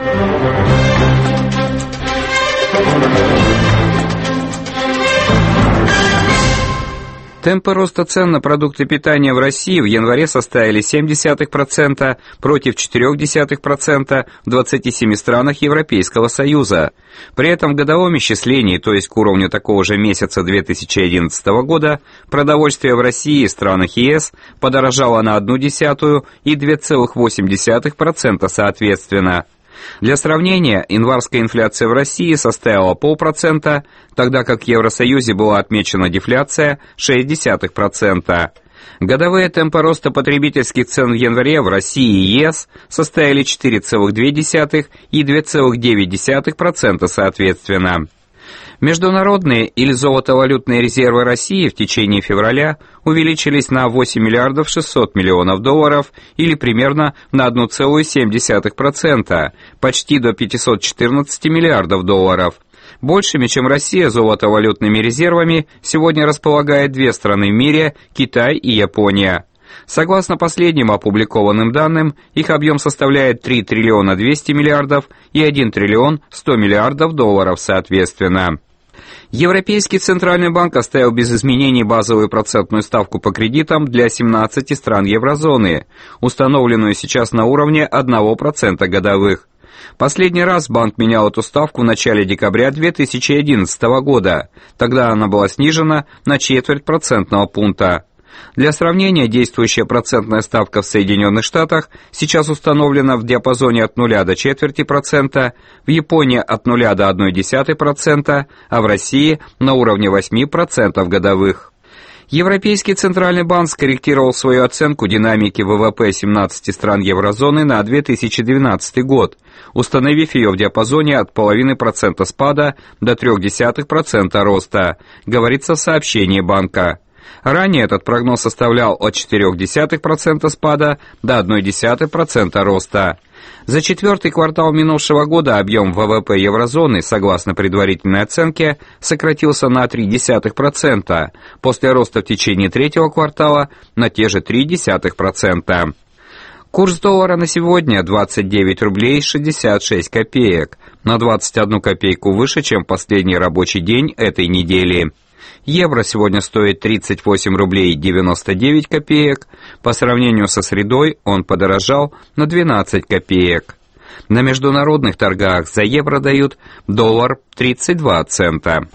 Темпы роста цен на продукты питания в России в январе составили семь десятых процента против четыре десятых процента в двадцати семи странах Европейского Союза. При этом в годовом исчислении, то есть к уровню такого же месяца две тысячи одиннадцатого года, продовольствие в России и странах ЕС подорожало на одну десятую и две целых восемь десятых процента соответственно. Для сравнения, январская инфляция в России составила полпроцента, тогда как в Евросоюзе была отмечена дефляция шесть десятых процента. Годовые темпы роста потребительских цен в январе в России и ЕС составили четыре целых две десятых и две целых девять десятых процента соответственно. Международные или золотовалютные резервы России в течение февраля увеличились на восемь миллиардов шестьсот миллионов долларов или примерно на одна целая семь десятых процента, почти до пятисот четырнадцати миллиардов долларов. Большими, чем Россия, золотовалютными резервами сегодня располагает две страны в мире – Китай и Япония. Согласно последним опубликованным данным, их объем составляет три триллиона двести миллиардов и один триллион сто миллиардов долларов соответственно. Европейский Центральный банк оставил без изменений базовую процентную ставку по кредитам для семнадцати стран еврозоны, установленную сейчас на уровне одного процента годовых. Последний раз банк менял эту ставку в начале декабря две тысячи одиннадцатого года, тогда она была снижена на четверть процентного пункта. Для сравнения, действующая процентная ставка в Соединенных Штатах сейчас установлена в диапазоне от нуля до четверти процента, в Японии от нуля до одной десятой процента, а в России на уровне восьми процентов годовых. Европейский Центральный банк скорректировал свою оценку динамики ВВП семнадцати стран еврозоны на две тысячи двенадцатый год, установив ее в диапазоне от половины процента спада до трех десятых процента роста, говорится в сообщении банка. Ранее этот прогноз составлял от четырёх десятых процента спада до одной десятой процента роста. За четвертый квартал минувшего года объем ВВП еврозоны, согласно предварительной оценке, сократился на три десятых процента, после роста в течение третьего квартала на те же три десятых процента. Курс доллара на сегодня двадцать девять рублей шестьдесят шесть копеек, на двадцать одну копейку выше, чем последний рабочий день этой недели. Евро сегодня стоит тридцать восемь рублей девяносто девять копеек, по сравнению со средой он подорожал на двенадцать копеек. На международных торгах за евро дают доллар тридцать два цента.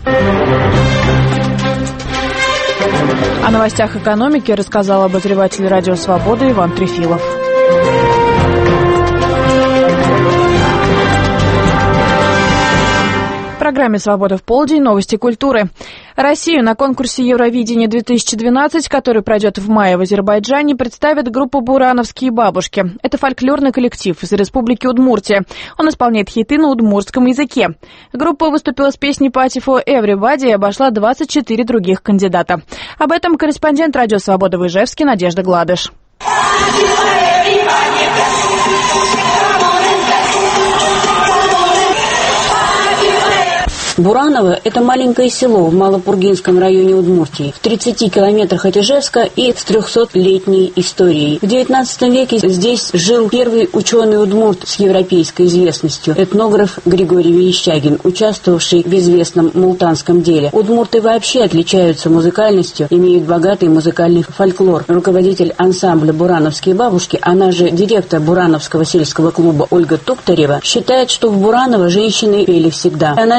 О новостях экономики рассказал обозреватель «Радио Свобода» Иван Трефилов. В программе «Свобода в полдень» новости культуры. Россию на конкурсе Евровидения-две тысячи двенадцать, который пройдет в мае в Азербайджане, представит группа «Бурановские бабушки». Это фольклорный коллектив из Республики Удмуртия. Он исполняет хиты на удмуртском языке. Группа выступила с песней «Party for Everybody» и обошла двадцать четыре других кандидата. Об этом корреспондент «Радио Свобода» в Ижевске Надежда Гладыш. Бураново – это маленькое село в Малопургинском районе Удмуртии, в тридцати километрах от Ижевска и с трехсотлетней историей. В девятнадцатом веке здесь жил первый ученый-удмурт с европейской известностью, этнограф Григорий Верещагин, участвовавший в известном мултанском деле. Удмурты вообще отличаются музыкальностью, имеют богатый музыкальный фольклор. Руководитель ансамбля «Бурановские бабушки», она же директор Бурановского сельского клуба Ольга Туктарева, считает, что в Бураново женщины пели всегда. Она с детства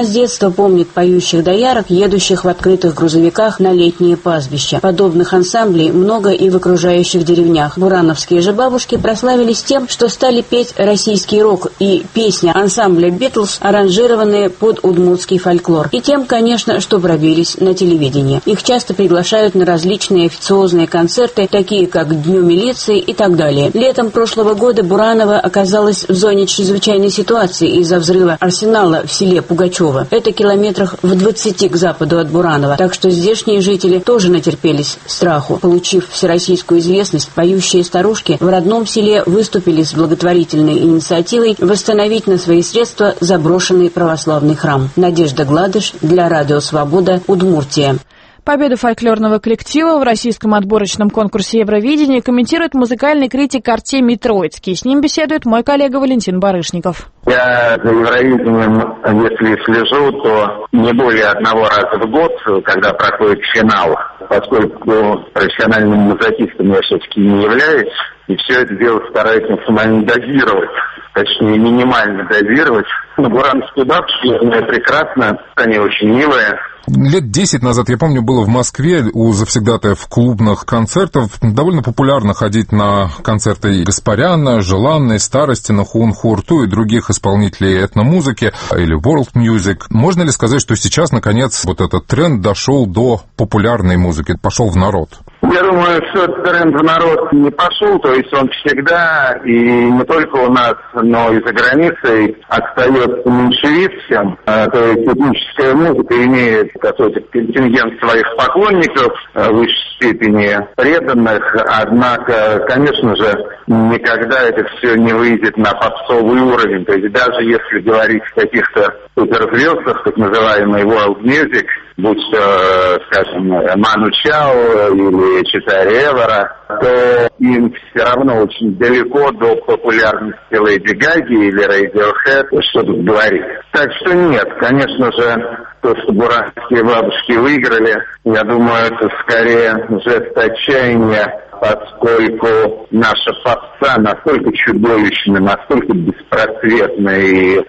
кто помнит поющих доярок, едущих в открытых грузовиках на летние пастбища. Подобных ансамблей много и в окружающих деревнях. Бурановские же бабушки прославились тем, что стали петь российский рок и песня ансамбля «Битлз», аранжированные под удмуртский фольклор. И тем, конечно, что пробились на телевидение. Их часто приглашают на различные официозные концерты, такие как к Дню милиции и так далее. Летом прошлого года Буранова оказалась в зоне чрезвычайной ситуации из-за взрыва арсенала в селе Пугачево. Это километрах в двадцати к западу от Буранова. Так что здешние жители тоже натерпелись страху. Получив всероссийскую известность, поющие старушки в родном селе выступили с благотворительной инициативой восстановить на свои средства заброшенный православный храм. Надежда Гладыш для Радио Свобода, Удмуртия. Победу фольклорного коллектива в российском отборочном конкурсе Евровидения комментирует музыкальный критик Артемий Троицкий. С ним беседует мой коллега Валентин Барышников. Я за Евровидением, если слежу, то не более одного раза в год, когда проходит финал, поскольку профессиональным музыкистом я все-таки не являюсь, и все это дело стараюсь максимально дозировать, точнее минимально дозировать. Но бурановские бабушки, я знаю прекрасно, они очень милые. Лет десять назад, я помню, было в Москве у завсегдатаев клубных концертов довольно популярно ходить на концерты Гаспаряна, Желанной, Старостина, Хуун-Хурту и других исполнителей этномузыки или world music. Можно ли сказать, что сейчас, наконец, вот этот тренд дошел до популярной музыки, пошел в народ? Я думаю, что этот тренд в народ не пошел, то есть он всегда, и не только у нас, но и за границей, остается меньшевистским. То есть этническая музыка имеет какой-то контингент своих поклонников в высшей степени преданных, однако, конечно же, никогда это все не выйдет на попсовый уровень. То есть даже если говорить о каких-то суперзвездах, так называемый world music, будь то, скажем, Ману Чао или Читари Эвера, то им все равно очень далеко до популярности Леди Гаги или Radiohead, что тут говорить. Так что нет, конечно же, то, что бурановские бабушки выиграли, я думаю, это скорее жест отчаяния, поскольку наша попса настолько чудовищна, настолько беспросветна и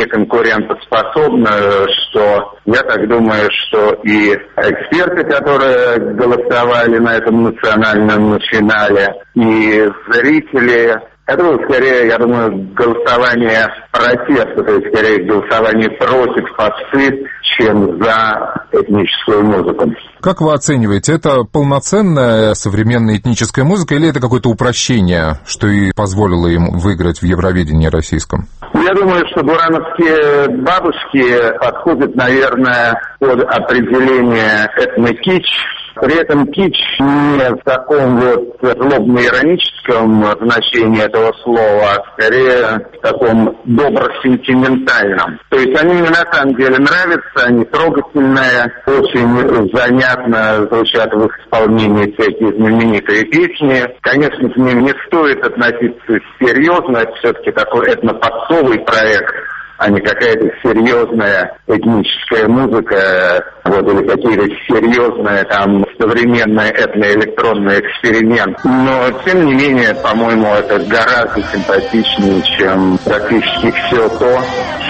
неконкурентоспособна, что я так думаю, что и эксперты, которые голосовали на этом национальном финале, и зрители, это было скорее, я думаю, голосование протеста, то есть скорее голосование против попсы, чем за этническую музыку. Как вы оцениваете, это полноценная современная этническая музыка или это какое-то упрощение, что и позволило им выиграть в Евровидении российском? Я думаю, что бурановские бабушки подходят, наверное, под определение этно-кич. При этом кич не в таком вот злобно-ироническом значении этого слова, а скорее в таком добро-сентиментальном. То есть они мне на самом деле нравятся, они трогательные, очень занятно звучат в их исполнении всякие знаменитые песни. Конечно, к ним не стоит относиться серьезно, это все-таки такой этнопопсовый проект, а не какая-то серьезная этническая музыка, вот, или какие-то серьезные там современные этноэлектронные эксперименты. Но, тем не менее, по-моему, это гораздо симпатичнее, чем практически все то,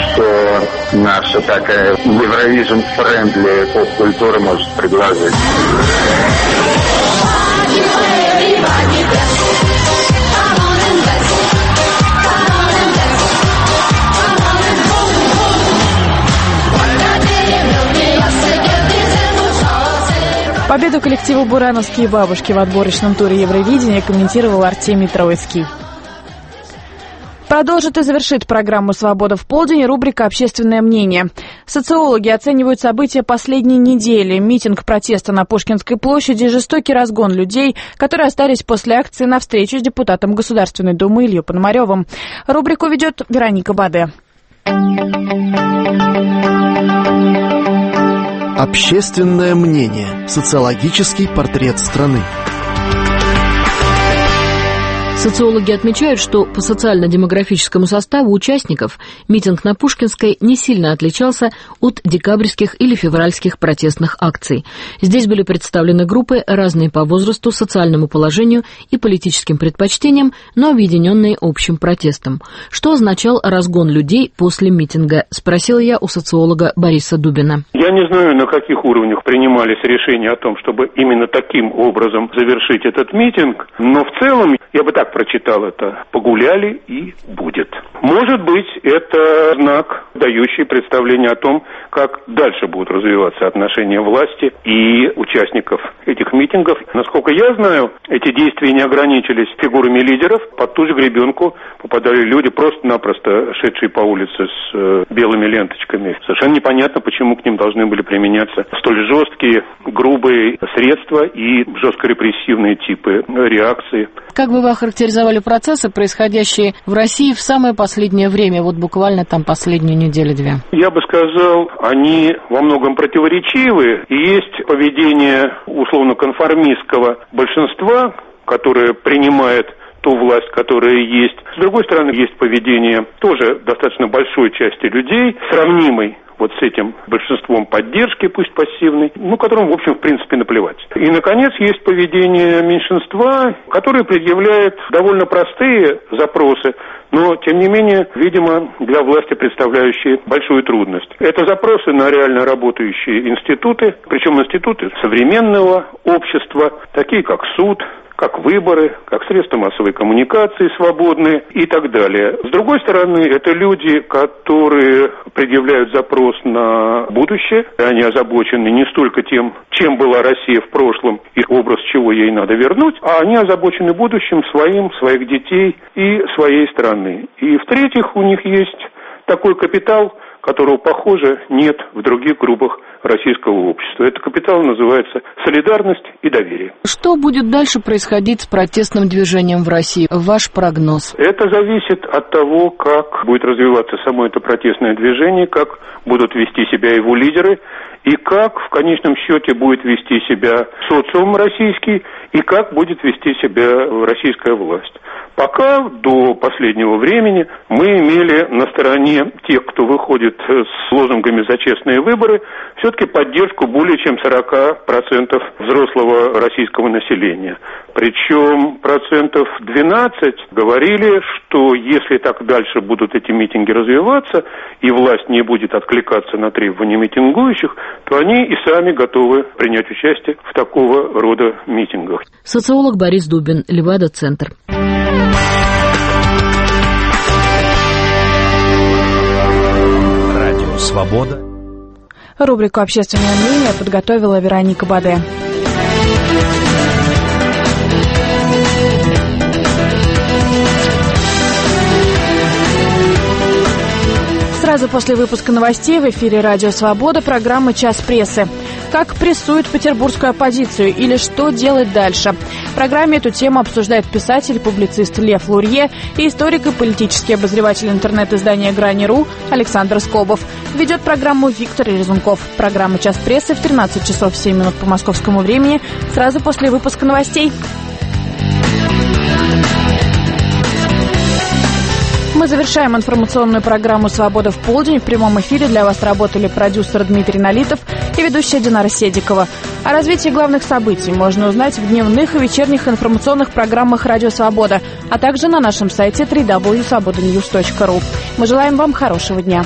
что наша такая Eurovision-френдли поп-культура может предложить. Победу коллектива «Бурановские бабушки» в отборочном туре Евровидения комментировал Артемий Троицкий. Продолжит и завершит программу «Свобода в полдень» рубрика «Общественное мнение». Социологи оценивают события последней недели. Митинг протеста на Пушкинской площади и жестокий разгон людей, которые остались после акции на встречу с депутатом Государственной Думы Ильей Пономаревым. Рубрику ведет Вероника Баде. Общественное мнение. Социологический портрет страны. Социологи отмечают, что по социально-демографическому составу участников митинг на Пушкинской не сильно отличался от декабрьских или февральских протестных акций. Здесь были представлены группы, разные по возрасту, социальному положению и политическим предпочтениям, но объединенные общим протестом. Что означал разгон людей после митинга, спросила я у социолога Бориса Дубина. Я не знаю, на каких уровнях принимались решения о том, чтобы именно таким образом завершить этот митинг, но в целом, я бы так прочитал это, погуляли и будет. Может быть, это знак, дающий представление о том, как дальше будут развиваться отношения власти и участников этих митингов. Насколько я знаю, эти действия не ограничились фигурами лидеров. Под ту же гребенку попадали люди, просто-напросто шедшие по улице с э, белыми ленточками. Совершенно непонятно, почему к ним должны были применяться столь жесткие, грубые средства и жестко репрессивные типы реакции. Как бы вы охарактеризовали процессы, происходящие в России в самое последнее время, вот буквально там последнюю неделю-две? Я бы сказал, они во многом противоречивы. И есть поведение условно-конформистского большинства, которое принимает ту власть, которая есть. С другой стороны, есть поведение тоже достаточно большой части людей, сравнимой вот с этим большинством поддержки, пусть пассивной, ну, которым, в общем, в принципе, наплевать. И, наконец, есть поведение меньшинства, которое предъявляет довольно простые запросы, но, тем не менее, видимо, для власти представляющие большую трудность. Это запросы на реально работающие институты, причем институты современного общества, такие как суд, как выборы, как средства массовой коммуникации свободные и так далее. С другой стороны, это люди, которые предъявляют запрос на будущее. Они озабочены не столько тем, чем была Россия в прошлом и образ чего ей надо вернуть, а они озабочены будущим своим, своих детей и своей страны. И в-третьих, у них есть такой капитал, которого, похоже, нет в других группах российского общества. Этот капитал называется солидарность и доверие. Что будет дальше происходить с протестным движением в России? Ваш прогноз? Это зависит от того, как будет развиваться само это протестное движение, как будут вести себя его лидеры, и как в конечном счете будет вести себя социум российский, и как будет вести себя российская власть. Пока, до последнего времени, мы имели на стороне тех, кто выходит с лозунгами за честные выборы, все-таки поддержку более чем сорок процентов взрослого российского населения. Причем процентов двенадцать говорили, что если так дальше будут эти митинги развиваться, и власть не будет откликаться на требования митингующих, то они и сами готовы принять участие в такого рода митингах. Социолог Борис Дубин, Левада-центр. Радио «Свобода». Рубрику «Общественное мнение» подготовила Вероника Баде. Сразу после выпуска новостей в эфире «Радио Свобода» программа «Час прессы». Как прессуют петербургскую оппозицию или что делать дальше? В программе эту тему обсуждает писатель, публицист Лев Лурье и историк и политический обозреватель интернет-издания «Грани.ру» Александр Скобов. Ведет программу Виктор Резунков. Программа «Час прессы» в тринадцать часов семь минут по московскому времени, сразу после выпуска новостей. Мы завершаем информационную программу «Свобода в полдень». В прямом эфире для вас работали продюсер Дмитрий Налитов и ведущая Динара Седикова. О развитии главных событий можно узнать в дневных и вечерних информационных программах «Радио Свобода», а также на нашем сайте дабл ю дабл ю дабл ю точка свобода ньюс точка ру. Мы желаем вам хорошего дня.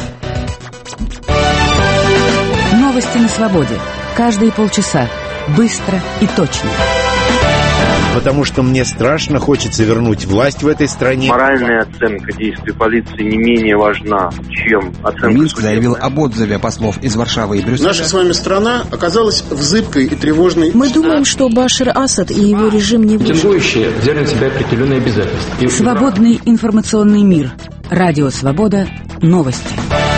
Новости на свободе. Каждые полчаса. Быстро и точно. Потому что мне страшно хочется вернуть власть в этой стране. Моральная оценка действий полиции не менее важна, чем оценка... Минск заявил об отзыве послов из Варшавы и Брюсселя. Наша с вами страна оказалась в зыбкой и тревожной... Мы думаем, что Башар Асад и его режим не выживут. Митингующие взяли на себя определенные обязательства. Свободный информационный мир. Радио Свобода. Новости.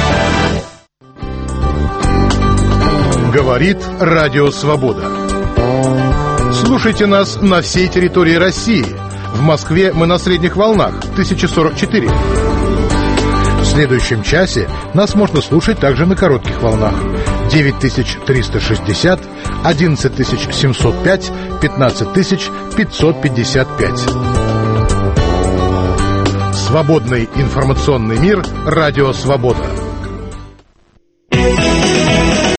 Говорит Радио Свобода. Слушайте нас на всей территории России. В Москве мы на средних волнах тысяча сорок четыре. В следующем часе нас можно слушать также на коротких волнах девять тысяч триста шестьдесят, одиннадцать тысяч семьсот пять, пятнадцать тысяч пятьсот пятьдесят пять. Свободный информационный мир. Радио «Свобода».